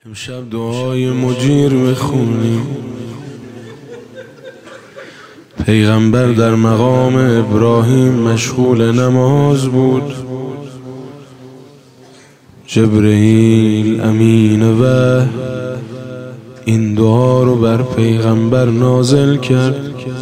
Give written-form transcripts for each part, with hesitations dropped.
امشب دعای مجیر بخونیم. پیغمبر در مقام ابراهیم مشغول نماز بود. جبرئیل امین وحی این دعا رو بر پیغمبر نازل کرد.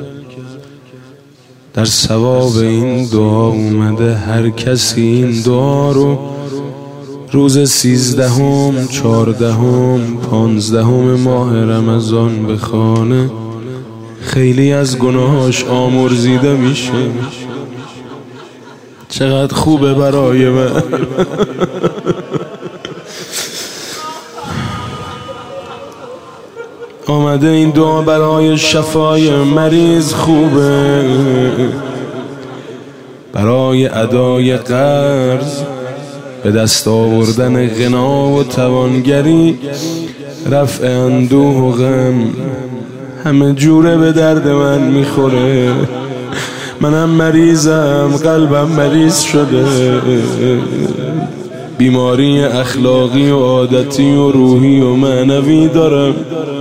در ثواب این دعا اومده هر کسی این دعا رو روز 13ام، 14ام، 15ام ماه رمضان بخونه خیلی از گناهاش آمرزیده میشه. چقدر خوبه برای من. آمده این دعا برای شفای مریض خوبه، برای ادای قرض، به دست آوردن غنا و توانگری، رفع اندوه و غم، همه جوره به درد من میخوره. منم مریضم، قلبم مریض شده، بیماری اخلاقی و عادتی و روحی و معنوی دارم.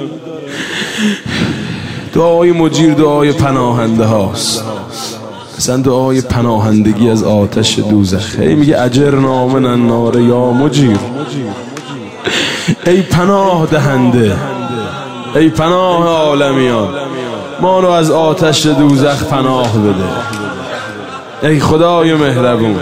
دعای مجیر دعای پناهنده هاست، اصلا دعای پناهندگی از آتش دوزخ. ای میگه اجرنا من النار یا مجیر، ای پناه دهنده، ای پناه عالمیان، ما رو از آتش دوزخ پناه بده ای خدای مهربون.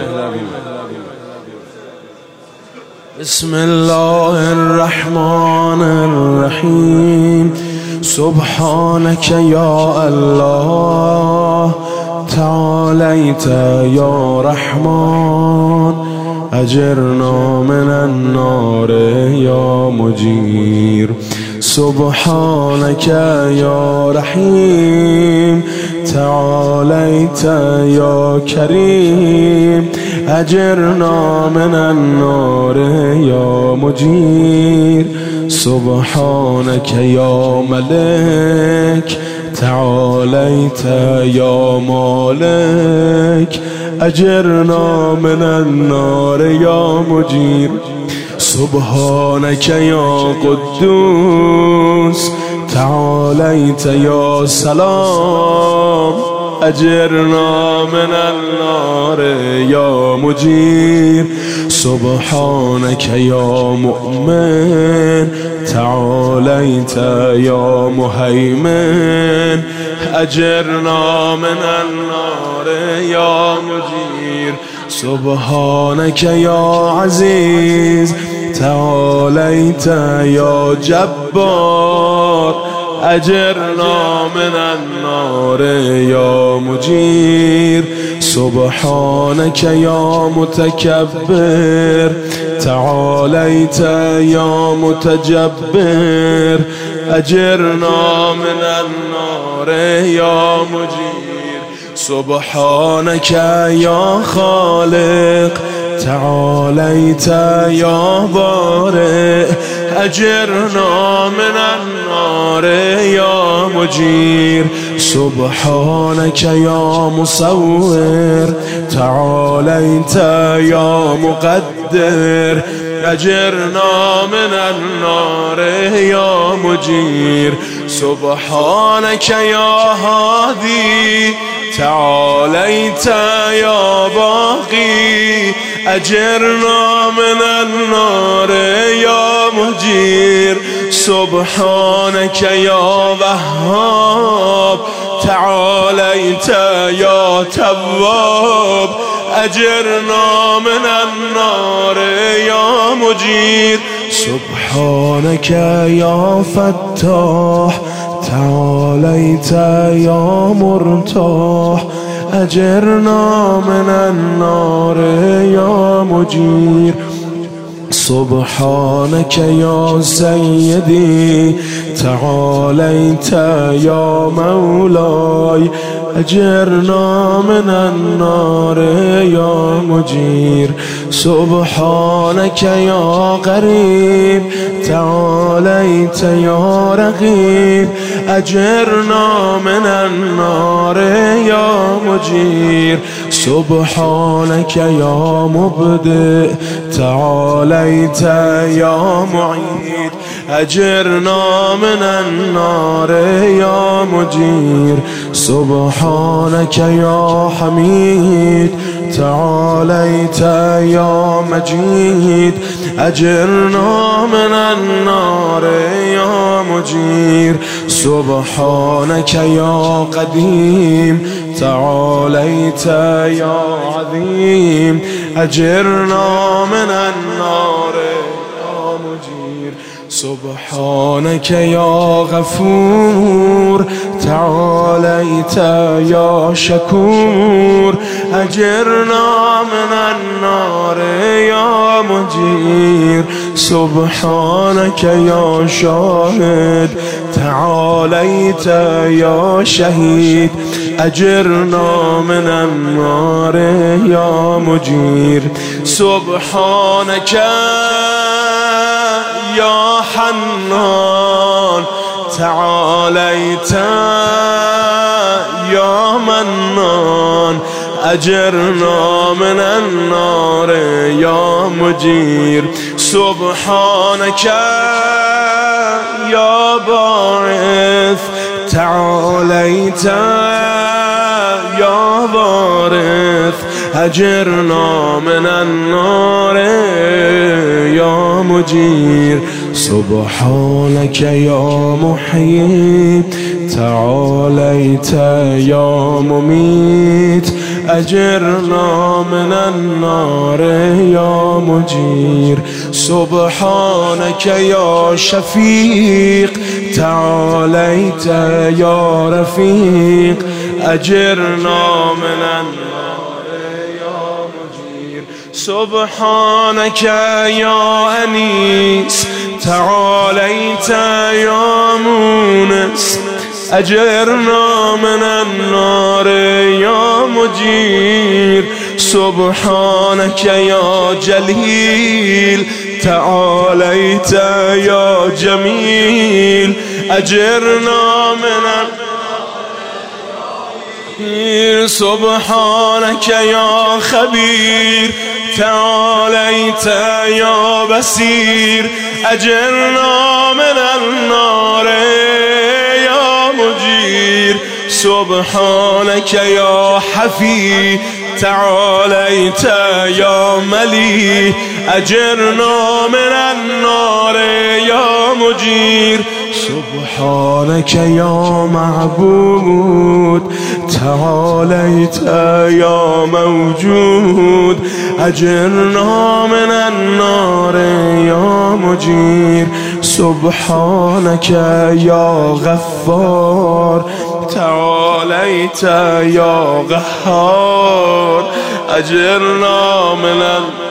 بسم الله الرحمن الرحیم. سبحانك یا الله، تعالیت یا رحمان، اجرنا من النار یا مجیر. سبحانك یا رحیم، تعالیت یا کریم، اجرنا من النار یا مجیر. سبحانك یا ملک، تعالیت یا مالک، اجرنا من النار یا مجیر. سبحانك یا قدوس، تعالیت یا سلام، اجرنا من النار یا مجیر. سبحانك یا مؤمن، تعالیت یا مهیمن، اجرنا من النار یا مجیر. سبحانك یا عزیز، تعالیت یا جبار، اجرنا من النار یا مجیر. سبحانك یا متکبر، تعالیت یا متجبر، اجرنا من النار یا مجیر. سبحانك یا خالق، تعالیت یا بارئ، اجرنا من النار یا مجیر. سبحانك یا مصور، تعالیت یا مقدر، اجرنا من النار یا مجیر. سبحانك یا هادی، تعالیت یا باقی، اجرنا من النار یا مجیر. سبحانك یا وهاب، تعالیت یا تواب، اجرنا من النار یا مجیر. سبحانك یا فتاح، تعالیت یا مرتاح، اجرنا من النار یا مجیر. سبحانك یا سیدی، تعالیت یا مولای، اجرنا من النار یا مجیر. سبحانك یا قریب، تعالیت یا رقیب، اجرنا من النار یا مجیر. سبحانك يا مبدئ تعاليت يا معيد أجرنا من النار يا مجير سبحانك يا حميد تعاليت يا مجيد أجرنا من النار يا مجير سبحانك يا قديم تعاليت يا عظيم أجرنا من النار يا مجير سبحانك يا غفور تعاليت يا شكور أجرنا من النار يا مجير سبحانك يا شاهد تعاليت يا شهيد أجرنا من النار يا مجير سبحانك يا حنان تعاليت يا منان أجرنا من النار يا مجير سبحانك يا باعث تعاليت يا وارث أجرنا من النار يا مجير سبحانك يا محيي تعاليت يا مميت أجرنا من النار يا مجير سبحانك يا شفيق تعاليت يا رفيق أجرنا من النار يا مجير سبحانك يا أنيس تعاليت يا مونس أجرنا من النار يا مجير سبحانك يا جليل تعاليت يا جميل أجرنا من النار سبحانك يا خبير تعاليت يا بصير أجرنا من النار يا مجير سبحانك يا حفي تعاليت يا ملي أجرنا من النار يا مجير سبحانك يا معبود تعاليت يا موجود أجرنا من النار يا مجير سبحانك يا غفار تعاليت يا قهار أجرنا من النار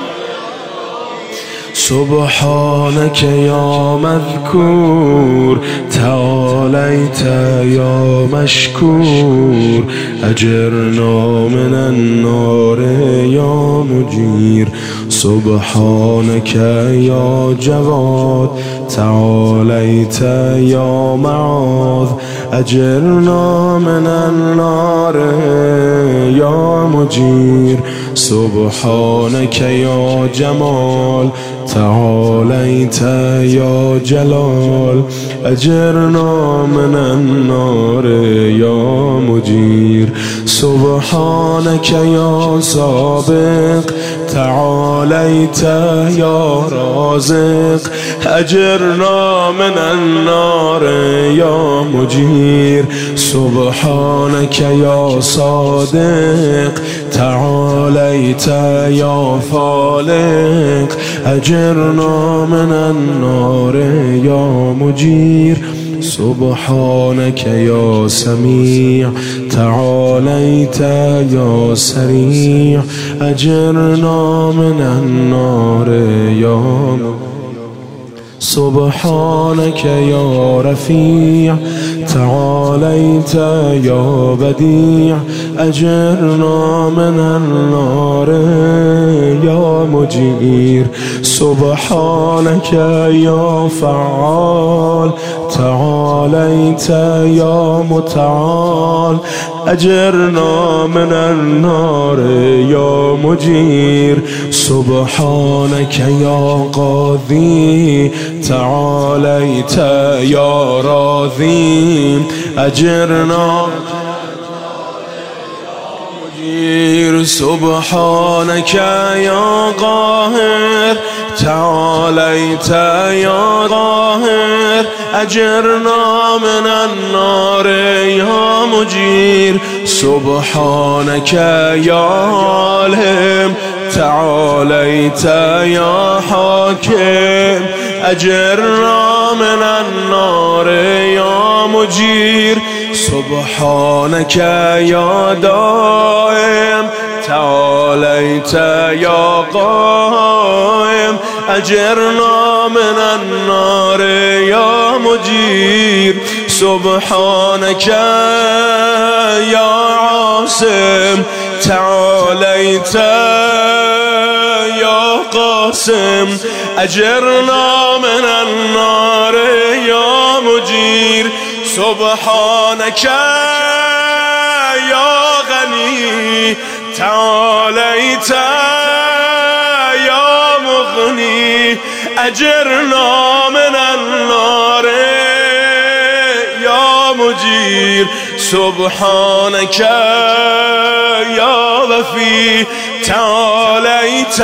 سبحانك يا مذكور تعاليت يا مشكور أجرنا من النار يا مجير سبحانك يا جواد تعاليت يا معاذ أجرنا من النار يا مجير سبحانك يا جمال تعاليت يا جلال أجرنا من النار يا مجير سبحانك يا سابق تعاليت يا رازق أجرنا من النار يا مجير سبحانك يا صادق تعاليت يا فالق أجرنا من النار يا مجير سبحانك يا سميع تعاليت يا سريع أجرنا من النار يا مجير سبحانك يا رفيع تعاليت يا بديع أجرنا من النار يا مجير سبحانك يا فعال تعاليت يا متعال أجرنا من النار يا مجير سبحانك يا قاضي تعاليت يا راضي أجرنا سبحانك يا قاهر تعاليت يا قاهر أجرنا من النار يا مجير سبحانك يا عالم تعاليت يا حاكم أجرنا من النار يا مجير سبحانك يا دائم تعاليت يا قائم أجرنا من النار يا مجير سبحانك يا عاصم تعاليت يا قاسم أجرنا من النار يا مجير سبحانك يا غني تعاليت يا مغني أجرنا من النار يا مجير سبحانك يا وفي تعاليت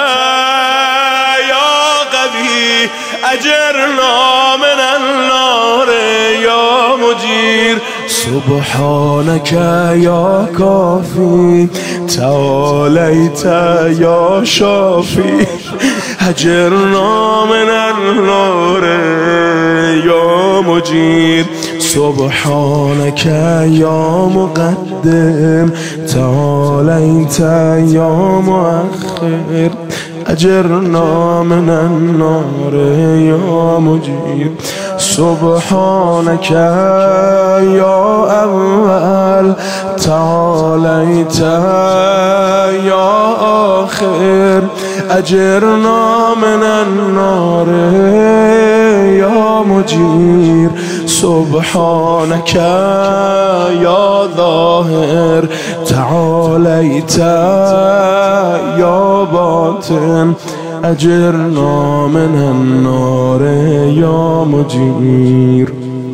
يا قوي أجرنا من النار يا مجير سبحانك يا كافي تعاليت يا شافي أجرنا من النار يا مجير سبحانك يا مقدم تعاليت يا مؤخر أجرنا من النار يا مجير سبحانك يا أول تعاليت يا آخر أجرنا من النار يا مجير سبحانك يا ظاهر تعاليت يا باطن أجرنا من النار يا مجير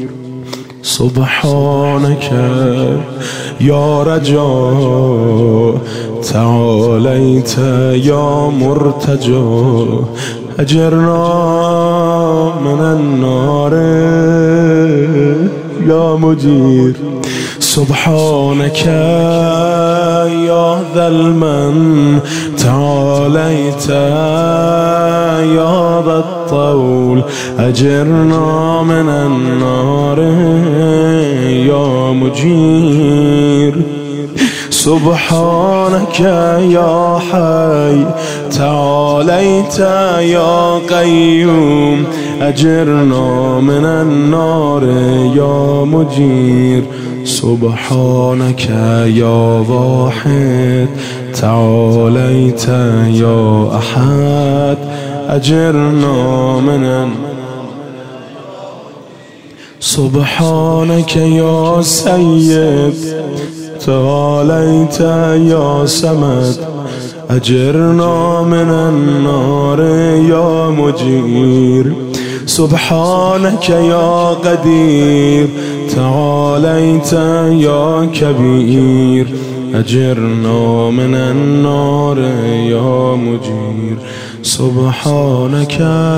سبحانك يا رجاء تعاليت يا مرتجى أجرنا من النار يا مجير سبحانك يا ذا المن تعاليت يا ذا الطول أجرنا من النار يا مجير سبحانك يا حي تعاليت يا قيوم أجرنا من النار يا مجير سبحانك يا واحد تعاليت يا أحد أجرنا من النار سبحانك يا سيد تعاليت يا سمد أجرنا من النار يا مجير سبحانك يا قدير تعاليت يا كبير أجرنا من النار يا مجير سبحانك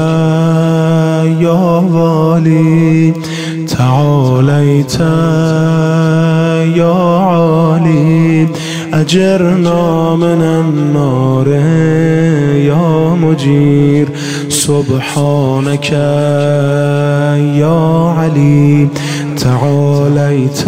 يا والي تعاليت يا عالي أجرنا من النار يا مجير سبحانك يا علي تعاليت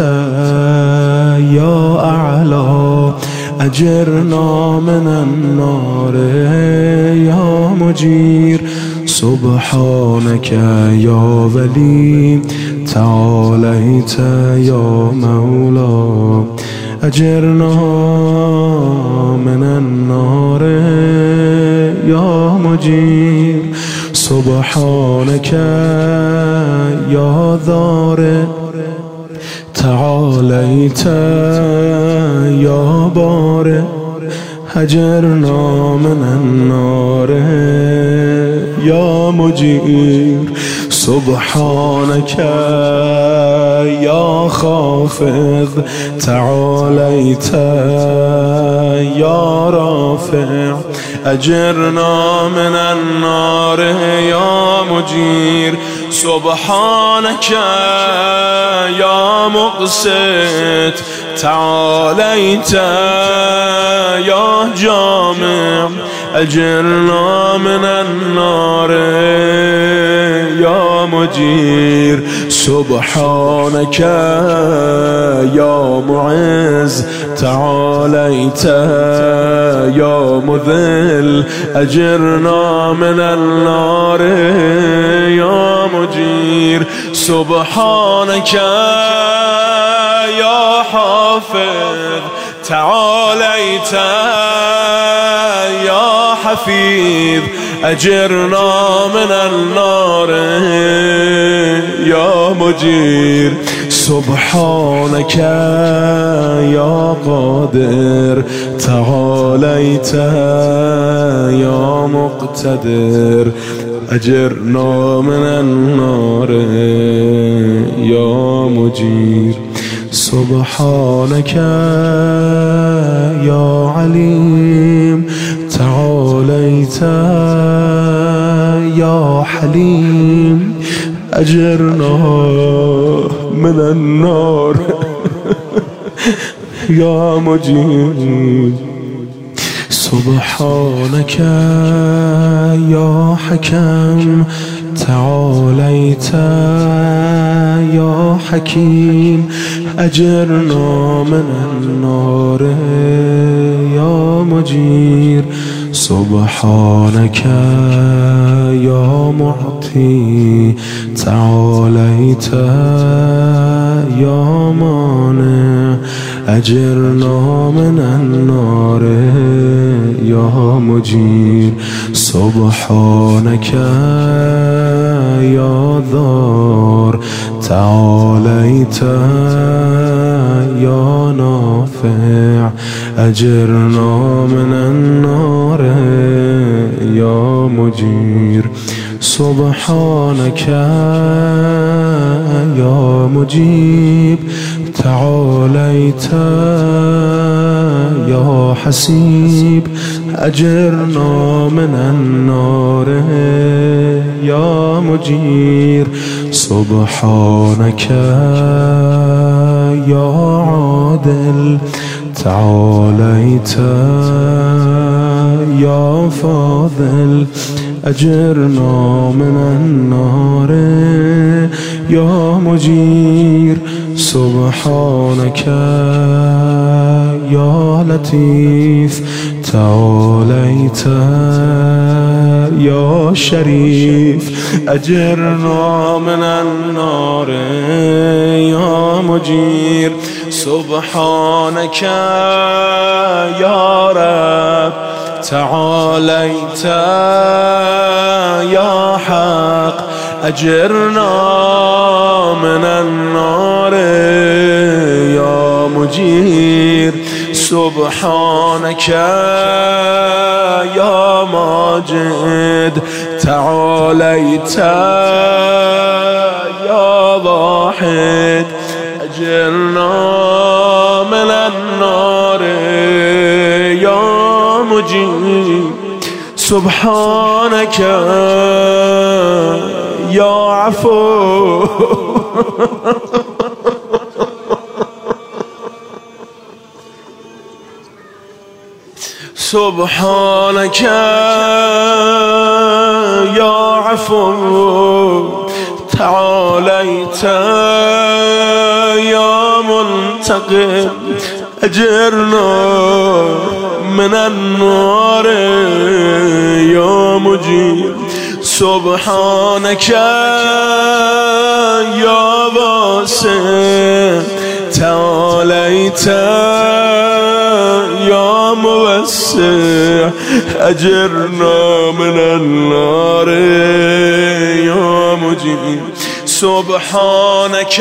يا أعلى أجرنا من النار يا مجير سبحانك يا ولي تعاليت يا مولا أجرنا من النار يا مجير سبحانك يا ذار تعاليت يا بار أجرنا من النار يا مجير سبحانك يا خافض تعاليت يا رافع أجرنا من النار يا مجير سبحانك يا مقسط تعاليت يا جامع أجرنا من النار يا مجير سبحانك يا معز تعاليت يا مذل أجرنا من النار يا مجير سبحانك يا حافظ تعاليت يا حفيظ أجرنا من النار يا مجير سبحانك يا قادر تعاليت يا مقتدر أجرنا من النار يا مجير سبحانك يا عليم تعاليت يا حليم أجرنا من النار يا مجير سبحانك يا حكم تعاليت يا حكيم أجرنا من النار يا مجير سبحانك يا معطي تعاليت يا مانع أجرنا من النار يا مجير سبحانك يا ذار تعاليت يا نافع أجرنا من النار يا مجير سبحانك يا مجيب تعاليت يا حسيب أجرنا من النار يا مجير سبحانك يا عادل تعاليت يا فاضل أجرنا من النار يا مجير سبحانك يا لطيف تعاليت يا شريف أجرنا من النار يا مجير سبحانك يا رب تعاليت يا حق أجرنا من النار يا مجير سبحانك يا ماجد تعاليت يا واحد أجرنا من النار يا مجير سبحانك يا عفو سبحانك يا عفو تعاليت يا منتقم أجرنا من النار يا مجير سبحانك يا واسع تعاليت يا موسع أجرنا من النار يا مجيب سبحانك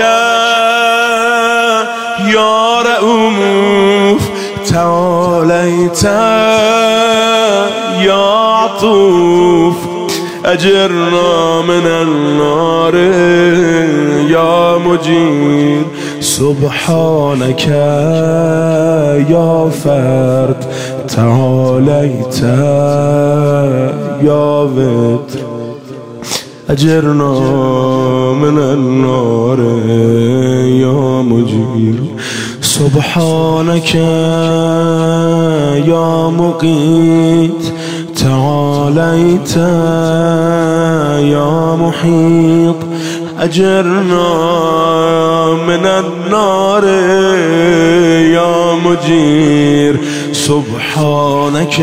يا رؤوف تعاليت يا عطوف أجرنا من النار يا مجير سبحانك يا فرد تعاليت يا وتر أجرنا من النار يا مجير سبحانك يا مقيت تعاليت يا محيط أجرنا من النار يا مجير سبحانك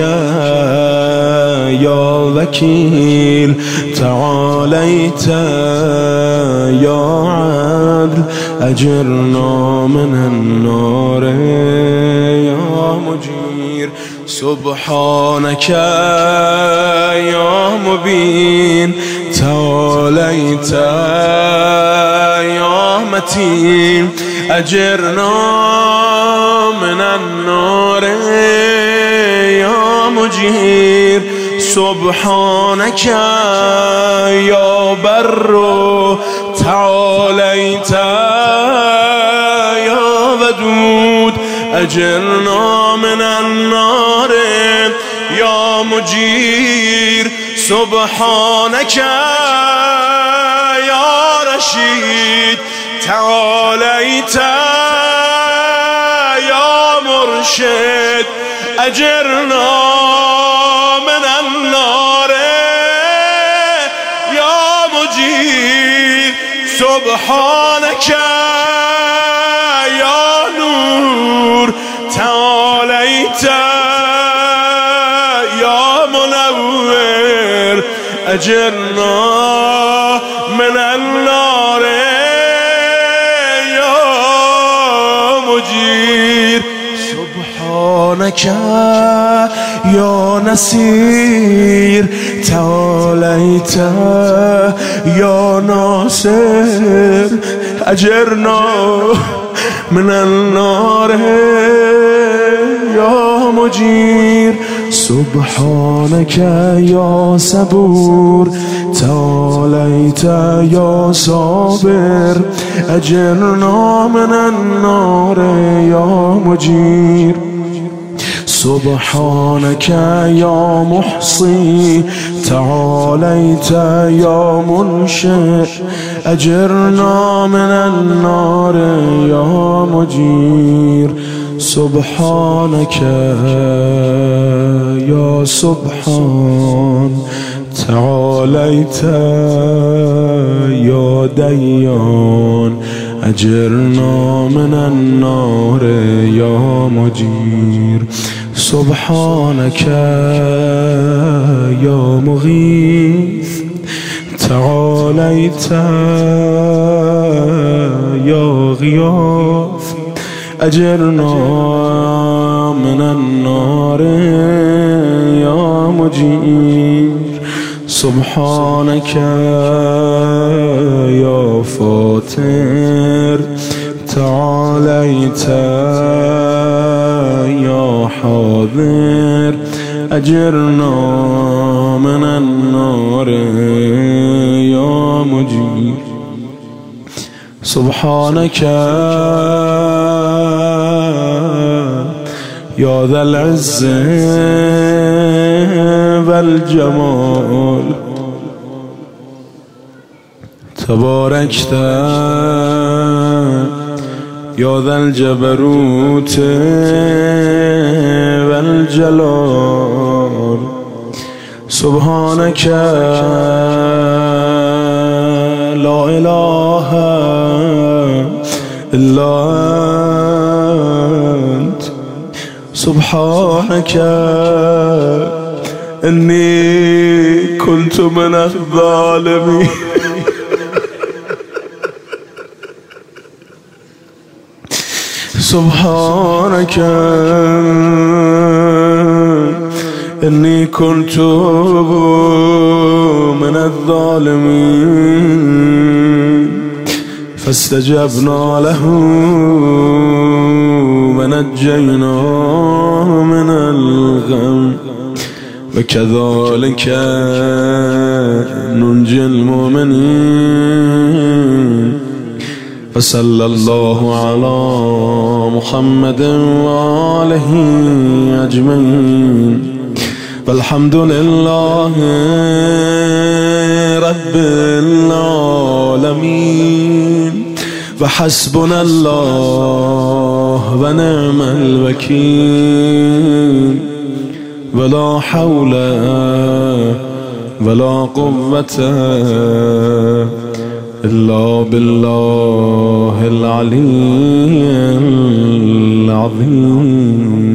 يا وكيل تعاليت يا عدل أجرنا من النار يا مجير سبحانك يا مبين تعاليت يا متين أجرنا من النار يا مجير سبحانك يا بر تعاليت يا ودود أجرنا من النار يا مجير سبحانك يا رشيد تعاليت يا مرشد أجرنا من النار يا مجير سبحانك يا نور تعاليت يا منور أجرنا من النار يا مجير سبحانك يا نصير تعاليت يا ناصر أجرنا من النار يا مجير سبحانك يا صبور تعاليت يا صابر أجرنا من النار يا مجير سبحانك يا محصي تعاليت يا منشئ أجرنا من النار يا مجير سبحانك يا سبحان تعاليت يا ديان أجرنا من النار يا مجير سبحانك يا مغيث تعاليت يا غياث أجرنا من النار يا مجير سبحانك يا فاطر تعاليت يا حاضر أجرنا من النار يا مجير سبحانك يا ذا العز والجمال تباركت يا ذا الجبروت والجلال سبحانك لا إله إلا أنت سبحانك إني كنت من الظالمين سبحانك إني كنت من الظالمين فاستجبنا له ونجيناه من الغم وكذلك ننجي المؤمنين فصلى الله على محمد وآله أجمعين والحمد لله رب العالمين وحسبنا الله ونعم الوكيل ولا حول ولا قوة إلا بالله العلي العظيم.